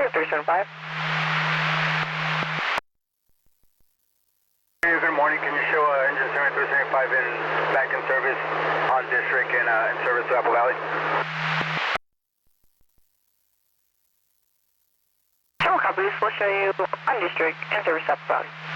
375. Good morning. Can you show engine 7375 in back in service on district and in service to Apple Valley? Sure, copies. We'll show you on district and service Apple Valley.